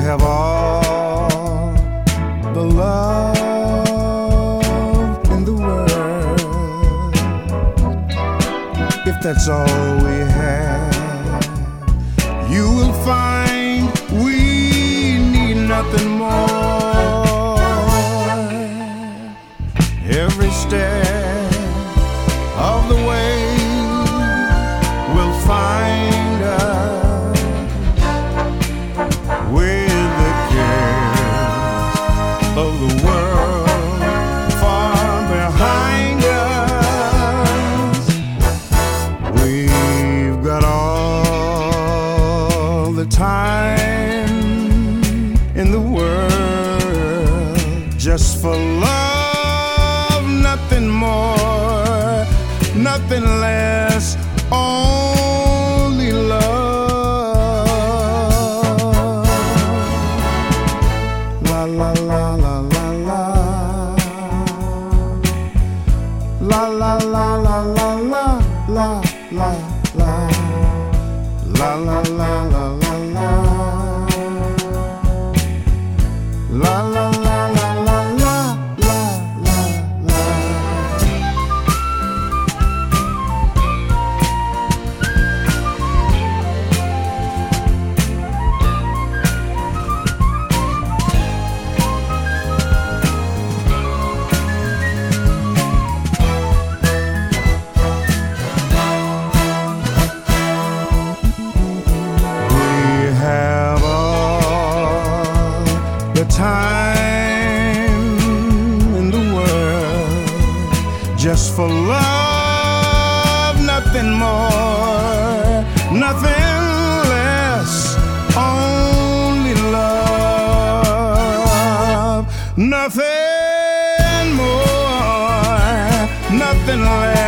have all the love in the world, if that's all we have, you will find we need nothing more. Every step of the way will find us with the cares of the world far behind us. We've got all the time in the world just for love, nothing more, nothing less, only love. La la la la la la. La la la la la la la la la. La la la la la la. La la la la la la la la la. Time in the world just for love, nothing more, nothing less, only love, nothing more, nothing less.